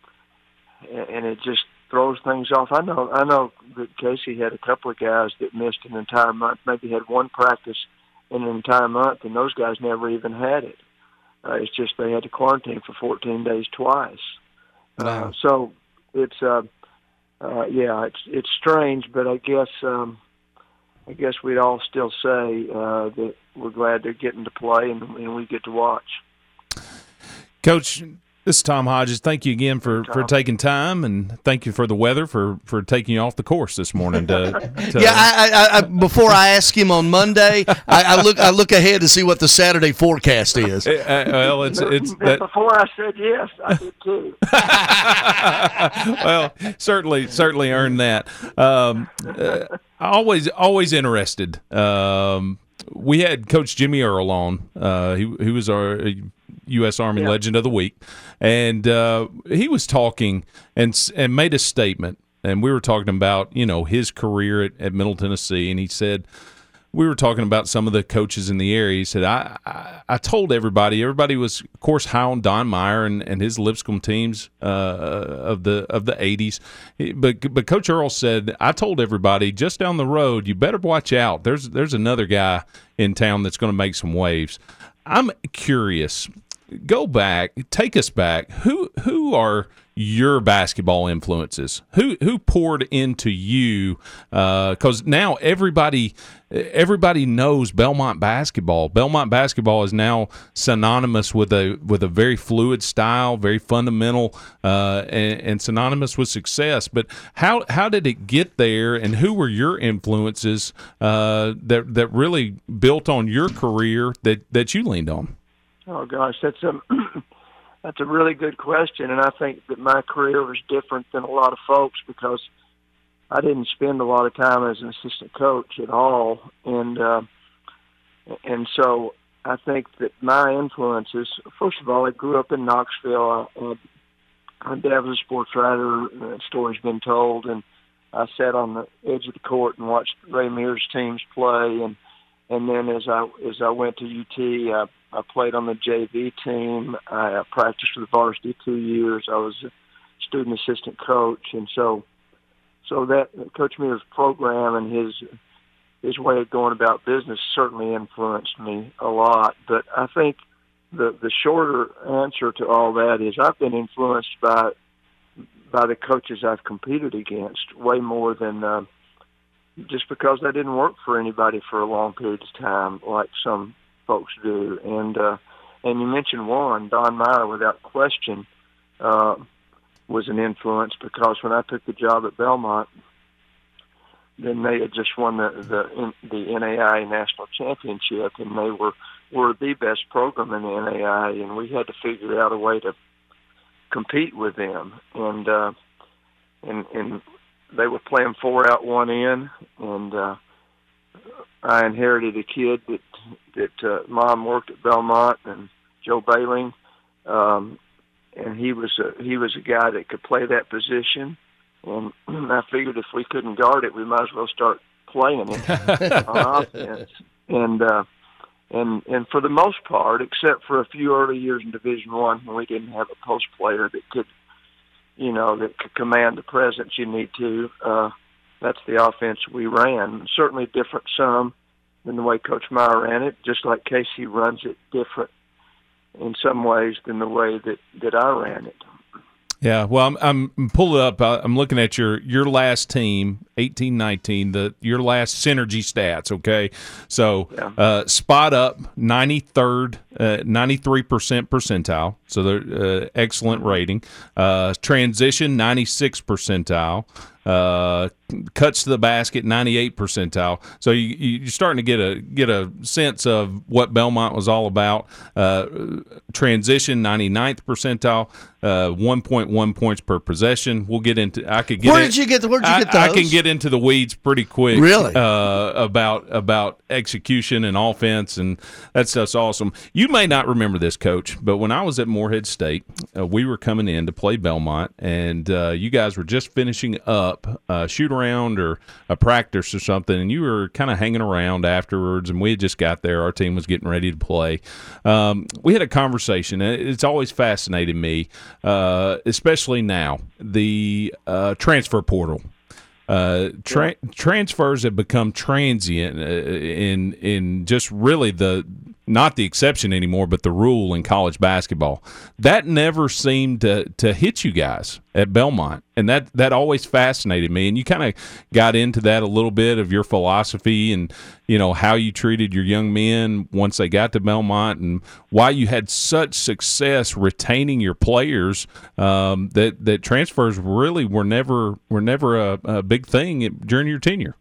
and it just, throws things off. I know I know that Casey had a couple of guys that missed an entire month, maybe had one practice in an entire month, and those guys never even had it. Uh, it's just they had to quarantine for fourteen days twice. Wow. Uh, so it's, uh, uh, yeah, it's it's strange, but I guess um, I guess we'd all still say uh, that we're glad they're getting to play and, and we get to watch. Coach, this is Tom Hodges. Thank you again for, for taking time, and thank you for the weather for, for taking you off the course this morning. To, to yeah, I, I, I, before I ask him on Monday, I, I look I look ahead to see what the Saturday forecast is. Uh, well, it's it's that, before I said yes, I did too. Well, certainly certainly earned that. Um, uh, always always interested. Um, we had Coach Jimmy Earl on. Uh, he he was our U S Army yeah. Legend of the Week, and uh, he was talking and and made a statement, and we were talking about you know his career at, at Middle Tennessee, and he said we were talking about some of the coaches in the area. He said I I, I told everybody, everybody was of course high on Don Meyer and, and his Lipscomb teams uh, of the of the eighties, but but Coach Earl said I told everybody just down the road you better watch out. There's there's another guy in town that's going to make some waves. I'm curious. Go back, take us back. Who who are your basketball influences? Who who poured into you? Because uh, now everybody everybody knows Belmont basketball. Belmont basketball is now synonymous with a with a very fluid style, very fundamental, uh, and, and synonymous with success. But how how did it get there? And who were your influences uh, that that really built on your career that that you leaned on? Oh gosh, that's a that's a really good question, and I think that my career was different than a lot of folks because I didn't spend a lot of time as an assistant coach at all, and uh, and so I think that my influences. First of all, I grew up in Knoxville. I, my dad was a sports writer. The story's been told, and I sat on the edge of the court and watched Ray Mears' teams play, and and then as I as I went to U T, I, I played on the J V team. I, I practiced for the varsity two years. I was a student assistant coach, and so so that Coach Muir's program and his his way of going about business certainly influenced me a lot. But I think the the shorter answer to all that is I've been influenced by by the coaches I've competed against way more than uh, just because I didn't work for anybody for a long period of time like some folks do. And uh, and you mentioned one, Don Meyer, without question, uh, was an influence because when I took the job at Belmont, then they had just won the the, the N A I A National Championship, and they were, were the best program in the N A I A, and we had to figure out a way to compete with them. And uh, and and they were playing four out, one in, and uh, I inherited a kid that that uh, mom worked at Belmont, and Joe Bailing, um, and he was a, he was a guy that could play that position. And I figured if we couldn't guard it, we might as well start playing it on offense. And uh, and and for the most part, except for a few early years in Division One when we didn't have a post player that could, you know, that could command the presence you need to, uh, that's the offense we ran. Certainly different some than the way Coach Meyer ran it, just like Casey runs it different in some ways than the way that, that I ran it. Yeah, well, I'm, I'm pulling up. I'm looking at your your last team, eighteen nineteen, the your last synergy stats. Okay, so yeah. uh, spot up, ninety-third, uh, ninety-three percent percentile. So they're uh, excellent rating. Uh, transition, ninety-six percentile. Uh, cuts to the basket, ninety-eight percentile. So you, you're starting to get a get a sense of what Belmont was all about. Uh, transition, ninety-ninth percentile, uh, one point one points per possession. We'll get into. I could get. Where in, did you get? Where did you I, get those? I can get into the weeds pretty quick. Really? Uh, about about execution and offense, and that stuff's awesome. You may not remember this, Coach, but when I was at Morehead State, uh, we were coming in to play Belmont, and uh, you guys were just finishing up a shoot around or a practice or something, and you were kind of hanging around afterwards, and we had just got there. Our team was getting ready to play. Um, we had a conversation, and it's always fascinated me, uh, especially now, the uh, transfer portal. Uh, tra- transfers have become transient uh, in in just really the not the exception anymore, but the rule in college basketball. That never seemed to, to hit you guys at Belmont, and that, that always fascinated me. And you kind of got into that a little bit of your philosophy and, you know, how you treated your young men once they got to Belmont, and why you had such success retaining your players. Um, that that transfers really were never were never a, a big thing during your tenure.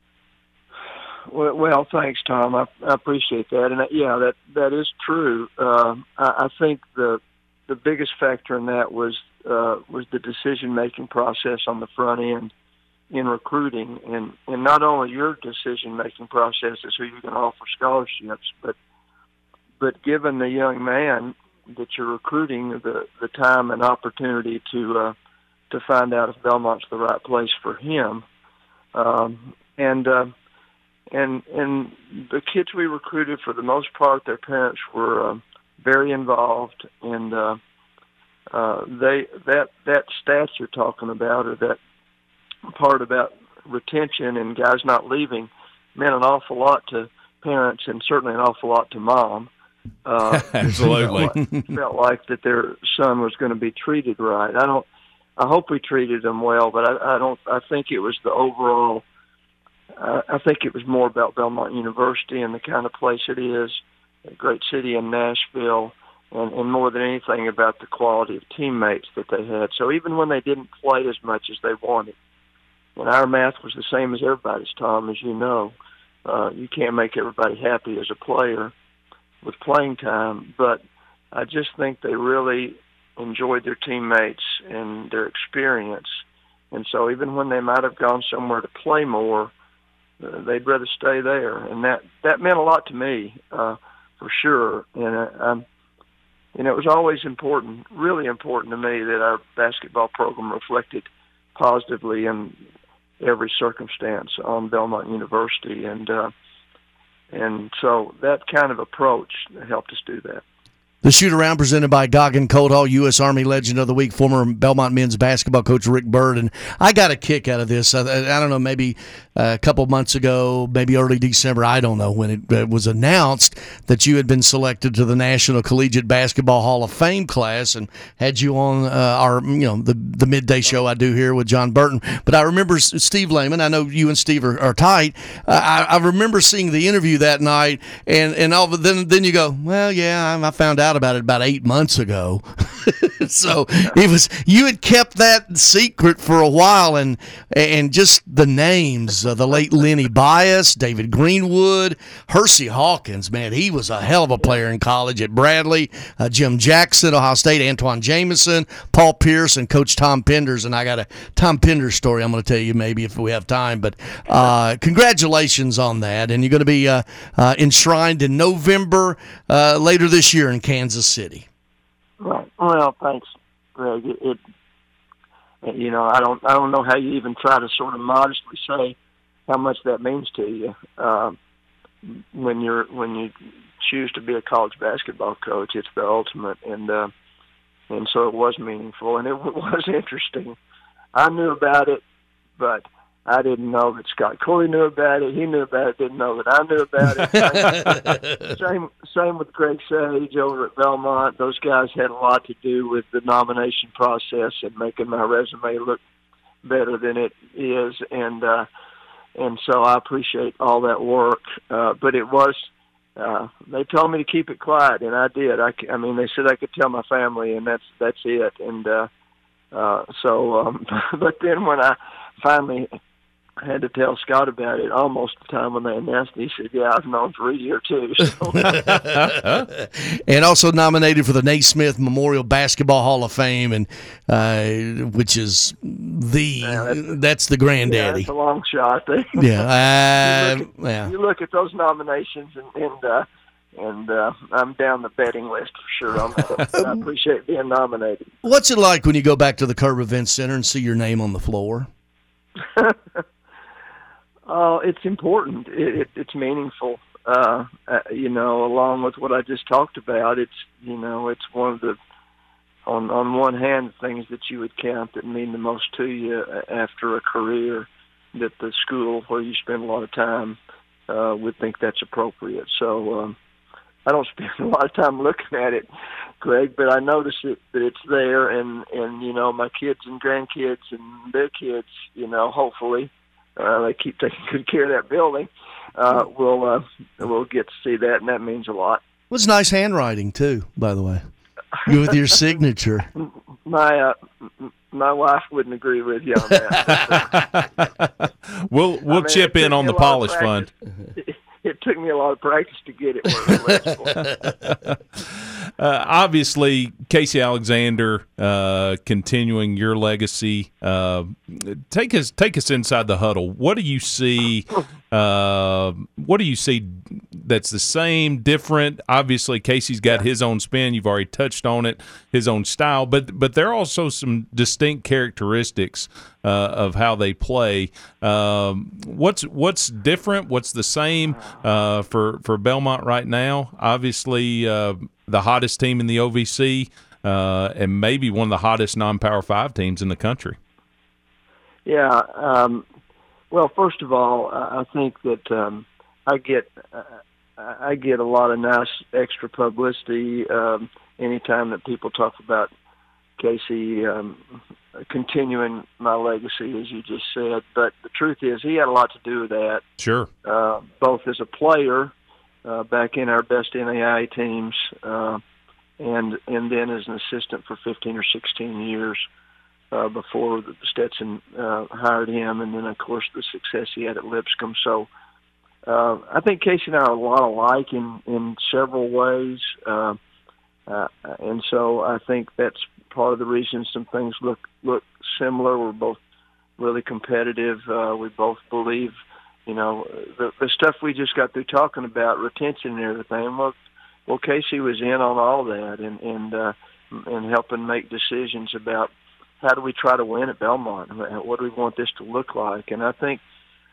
Well, well, thanks, Tom. I, I appreciate that, and uh, yeah, that that is true. Uh, I, I think the the biggest factor in that was uh, was the decision making process on the front end in recruiting, and, and not only your decision making process is who you can offer scholarships, but but given the young man that you're recruiting the the time and opportunity to uh, to find out if Belmont's the right place for him, um, and. Uh, And and the kids we recruited, for the most part, their parents were uh, very involved, and uh, uh, they that that stats you're talking about, or that part about retention and guys not leaving, meant an awful lot to parents, and certainly an awful lot to mom. Uh, Absolutely, felt like, felt like that their son was going to be treated right. I don't. I hope we treated them well, but I, I don't. I think it was the overall. Uh, I think it was more about Belmont University and the kind of place it is, a great city in Nashville, and, and more than anything about the quality of teammates that they had. So even when they didn't play as much as they wanted, and our math was the same as everybody's, Tom, as you know, uh, you can't make everybody happy as a player with playing time, but I just think they really enjoyed their teammates and their experience. And so even when they might have gone somewhere to play more, Uh, they'd rather stay there, and that that meant a lot to me, uh, for sure. And uh, um, you know, it was always important, really important to me, that our basketball program reflected positively in every circumstance on Belmont University. And uh, and so that kind of approach helped us do that. The shoot-around presented by Goggin Cold Hall, U S Army Legend of the Week, former Belmont men's basketball coach Rick Byrd. And I got a kick out of this. I, I don't know, maybe a couple months ago, maybe early December, I don't know, when it, it was announced that you had been selected to the National Collegiate Basketball Hall of Fame class, and had you on uh, our, you know, the, the midday show I do here with John Burton. But I remember Steve Lehman. I know you and Steve are, are tight. Uh, I, I remember seeing the interview that night, and, and all, then, then you go, well, yeah, I, I found out about it about eight months ago. So it was, you had kept that secret for a while, and and just the names, uh, the late Lenny Bias, David Greenwood, Hersey Hawkins, man, he was a hell of a player in college at Bradley, uh, Jim Jackson, Ohio State, Antoine Jameson, Paul Pierce, and Coach Tom Penders. And I got a Tom Penders story I'm going to tell you maybe if we have time, but uh, congratulations on that. And you're going to be uh, uh, enshrined in November uh, later this year in Kansas City. Right. Well, thanks, Greg. It, it, you know, I don't, I don't know how you even try to sort of modestly say how much that means to you uh, when you're when you choose to be a college basketball coach. It's the ultimate, and uh, and so it was meaningful, and it was interesting. I knew about it, but I didn't know that Scott Corley knew about it. He knew about it. Didn't know that I knew about it. same, same with Greg Sage over at Belmont. Those guys had a lot to do with the nomination process and making my resume look better than it is. And uh, and so I appreciate all that work. Uh, but it was, uh, they told me to keep it quiet, and I did. I, I mean, they said I could tell my family, and that's that's it. And uh, uh, so, um, but then when I finally I had to tell Scott about it almost the time when they announced it. He said, yeah, I've known for a year, too. So. And also nominated for the Naismith Memorial Basketball Hall of Fame, and uh, which is the, yeah, that's, that's the granddaddy. Yeah, that's a long shot. yeah, uh, you, look at, yeah. you look at those nominations, and, and, uh, and uh, I'm down the betting list for sure on that. I appreciate being nominated. What's it like when you go back to the Curb Event Center and see your name on the floor? Oh, it's important. It, it, it's meaningful. Uh, uh, you know, along with what I just talked about, it's you know, it's one of the on on one hand things that you would count that mean the most to you after a career that the school where you spend a lot of time uh, would think that's appropriate. So um, I don't spend a lot of time looking at it, Greg, but I notice it that it's there, and and you know, my kids and grandkids and their kids, you know, hopefully. Uh, they keep taking good care of that building. Uh, we'll uh, we'll get to see that, and that means a lot. It was nice handwriting too, by the way, you with your signature. My uh, my wife wouldn't agree with you on that. we'll we'll I mean, chip in on the polish fund. It, it took me a lot of practice to get it where it was. Uh, obviously, Casey Alexander uh, continuing your legacy. Uh, take us take us inside the huddle. What do you see? Uh, what do you see that's the same, different? Obviously, Casey's got his own spin. You've already touched on it, his own style. But but there are also some distinct characteristics uh, of how they play. Um, what's what's different? What's the same uh, for for Belmont right now? Obviously. Uh, the hottest team in the O V C, uh, and maybe one of the hottest non-Power Five teams in the country. Yeah. Um, well, first of all, I think that um, I get uh, I get a lot of nice extra publicity um, anytime that people talk about Casey um, continuing my legacy, as you just said. But the truth is, he had a lot to do with that. Sure. Uh, both as a player. Uh, back in our best N A I A teams, uh, and and then as an assistant for fifteen or sixteen years uh, before Stetson uh, hired him, and then of course the success he had at Lipscomb. So uh, I think Casey and I are a lot alike in in several ways, uh, uh, and so I think that's part of the reason some things look look similar. We're both really competitive. Uh, we both believe. You know, the, the stuff we just got through talking about, retention and everything, well, well Casey was in on all that and and, uh, and helping make decisions about how do we try to win at Belmont? What do we want this to look like? And I think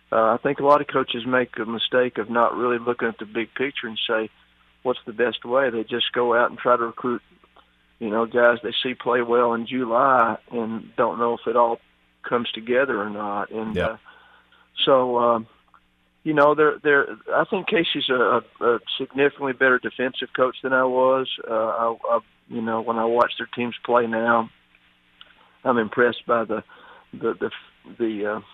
uh, I think a lot of coaches make a mistake of not really looking at the big picture and say, what's the best way? They just go out and try to recruit, you know, guys they see play well in July and don't know if it all comes together or not. And yeah. uh, so, um, you know, they're, they're, I think Casey's a, a significantly better defensive coach than I was. Uh, I, I, you know, when I watch their teams play now, I'm impressed by the the the, the uh,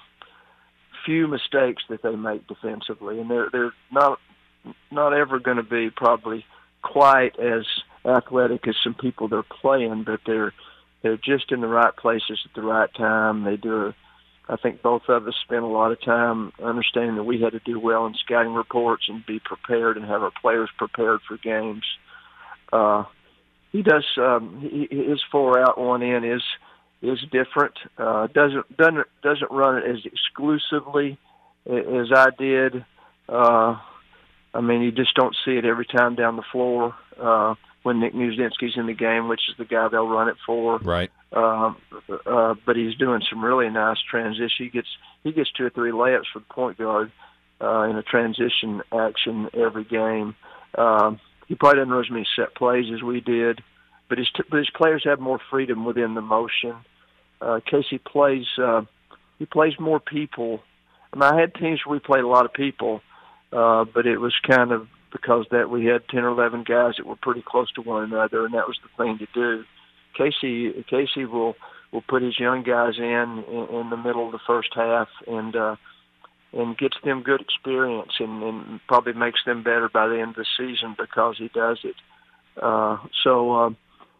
few mistakes that they make defensively, and they're they're not not ever going to be probably quite as athletic as some people they're playing, but they're they're just in the right places at the right time. They do. A, I think both of us spent a lot of time understanding that we had to do well in scouting reports and be prepared and have our players prepared for games. Uh, he does um, he, his four out one in is. is different. Uh, doesn't doesn't doesn't run it as exclusively as I did. Uh, I mean, you just don't see it every time down the floor uh, when Nick Muszynski's in the game, which is the guy they'll run it for. Right. Uh, uh, but he's doing some really nice transition. He gets he gets two or three layups for the point guard uh, in a transition action every game. Uh, he probably doesn't run as many set plays as we did, but his but his players have more freedom within the motion. Uh, Casey plays uh, he plays more people. I mean, I had teams where we played a lot of people, uh, but it was kind of because that we had ten or eleven guys that were pretty close to one another, and that was the thing to do. Casey Casey will will put his young guys in in, in the middle of the first half and uh, and gets them good experience and, and probably makes them better by the end of the season because he does it. Uh, so. Um,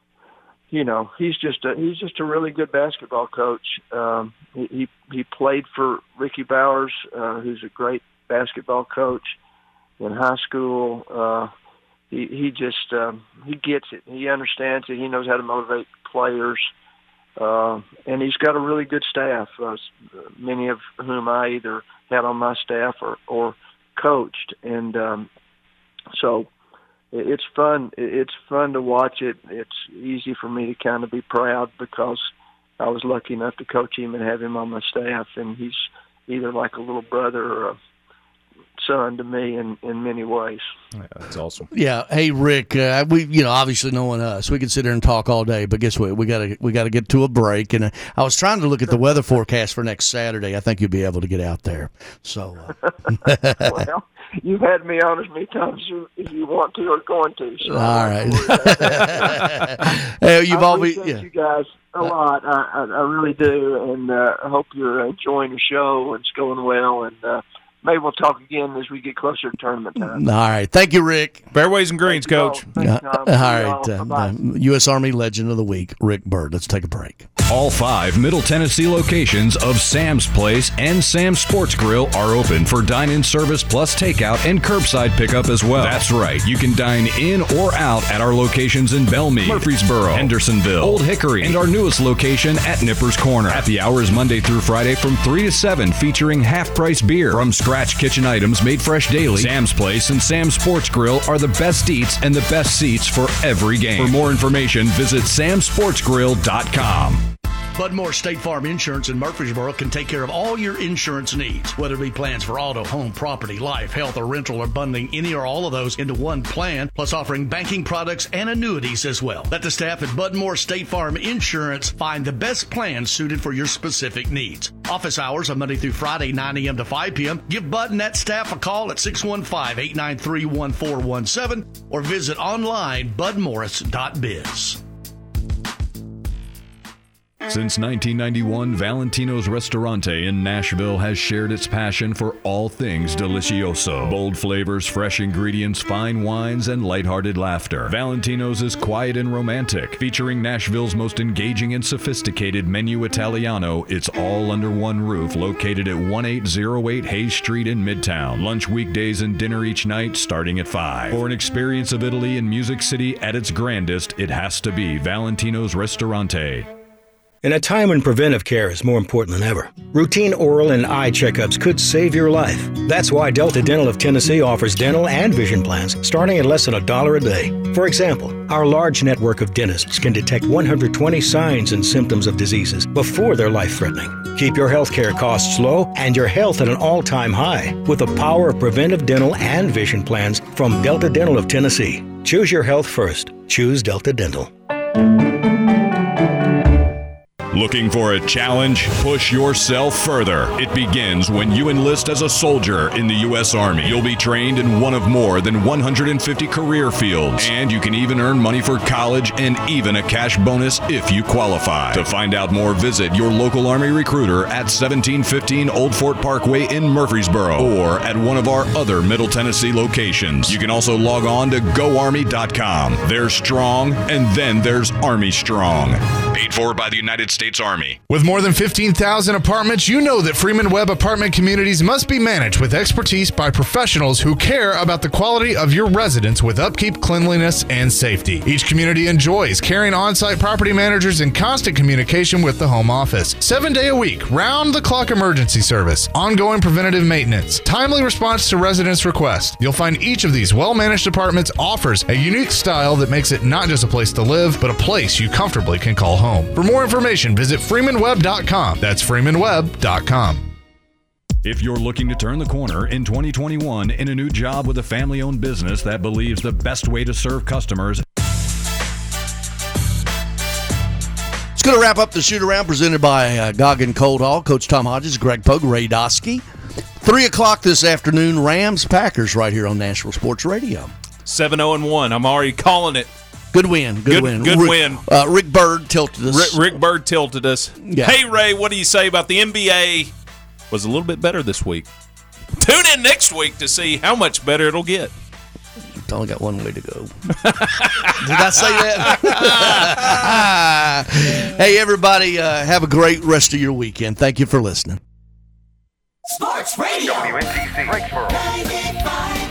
You know, he's just a, he's just a really good basketball coach. Um, he, he he played for Ricky Bowers, uh, who's a great basketball coach in high school. Uh, he he just um, he gets it. He understands it. He knows how to motivate players, uh, and he's got a really good staff. Uh, many of whom I either had on my staff or or coached, and um, so. It's fun. It's fun to watch it. It's easy for me to kind of be proud because I was lucky enough to coach him and have him on my staff, and he's either like a little brother or a son to me in, in many ways. Yeah, that's awesome. Yeah. Hey, Rick. Uh, we, you know, obviously knowing us, we could sit there and talk all day, but guess what? We gotta we gotta get to a break. And uh, I was trying to look at the weather forecast for next Saturday. I think you'll be able to get out there. So. Uh, well. You've had me on as many times as you want to or going to. So all right. Hey, you've I all appreciate be, yeah. you guys a lot. I, I, I really do, and uh, I hope you're enjoying the show and it's going well. And uh, maybe we'll talk again as we get closer to tournament time. All right. Thank you, Rick. Fairways and greens, Coach. Uh, all right. Uh, uh, U S Army Legend of the Week, Rick Byrd. Let's take a break. All five Middle Tennessee locations of Sam's Place and Sam's Sports Grill are open for dine-in service plus takeout and curbside pickup as well. That's right. You can dine in or out at our locations in Bellmead, Murfreesboro, Hendersonville, Old Hickory, and our newest location at Nippers Corner. Happy hours Monday through Friday from three to seven featuring half-price beer from scratch kitchen items made fresh daily. Sam's Place and Sam's Sports Grill are the best eats and the best seats for every game. For more information, visit sam sports grill dot com. Budmore State Farm Insurance in Murfreesboro can take care of all your insurance needs, whether it be plans for auto, home, property, life, health, or rental, or bundling any or all of those into one plan, plus offering banking products and annuities as well. Let the staff at Budmore State Farm Insurance find the best plan suited for your specific needs. Office hours are Monday through Friday, nine a.m. to five p.m. Give Bud and that staff a call at six one five, eight nine three, one four one seven or visit online bud morris dot biz. Since nineteen ninety-one, Valentino's Ristorante in Nashville has shared its passion for all things delicioso. Bold flavors, fresh ingredients, fine wines, and lighthearted laughter. Valentino's is quiet and romantic, featuring Nashville's most engaging and sophisticated menu Italiano. It's all under one roof, located at eighteen oh eight Hayes Street in Midtown. Lunch weekdays and dinner each night starting at five. For an experience of Italy and Music City at its grandest, it has to be Valentino's Ristorante. In a time when preventive care is more important than ever, routine oral and eye checkups could save your life. That's why Delta Dental of Tennessee offers dental and vision plans starting at less than a dollar a day. For example, our large network of dentists can detect one hundred twenty signs and symptoms of diseases before they're life-threatening. Keep your health care costs low and your health at an all-time high with the power of preventive dental and vision plans from Delta Dental of Tennessee. Choose your health first. Choose Delta Dental. Looking for a challenge? Push yourself further. It begins when you enlist as a soldier in the U S Army. You'll be trained in one of more than one hundred fifty career fields, and you can even earn money for college and even a cash bonus if you qualify. To find out more, visit your local Army recruiter at seventeen fifteen Old Fort Parkway in Murfreesboro or at one of our other Middle Tennessee locations. You can also log on to go army dot com. There's strong, and then there's Army Strong. Paid for by the United States Army. With more than fifteen thousand apartments, you know that Freeman Webb Apartment Communities must be managed with expertise by professionals who care about the quality of your residence with upkeep, cleanliness, and safety. Each community enjoys caring on-site property managers in constant communication with the home office. Seven day a week, round-the-clock emergency service, ongoing preventative maintenance, timely response to residents' requests. You'll find each of these well-managed apartments offers a unique style that makes it not just a place to live, but a place you comfortably can call home. For more information, visit freeman webb dot com. That's freeman webb dot com. If you're looking to turn the corner in twenty twenty-one in a new job with a family-owned business that believes the best way to serve customers. It's going to wrap up the shoot-around presented by uh, Goggin Cold Hall. Coach Tom Hodges, Greg Pogue, Ray Doski. three o'clock this afternoon, Rams-Packers right here on Nashville Sports Radio. seven oh and one. I'm already calling it. Good win. Good, good win. Good Rick, win. Uh, Rick Bird tilted us. Rick, Rick Bird tilted us. Yeah. Hey, Ray, what do you say about the N B A? Was a little bit better this week. Tune in next week to see how much better it'll get. It's only got one way to go. Did I say that? Hey, everybody, uh, have a great rest of your weekend. Thank you for listening. Sports Radio. W N T C.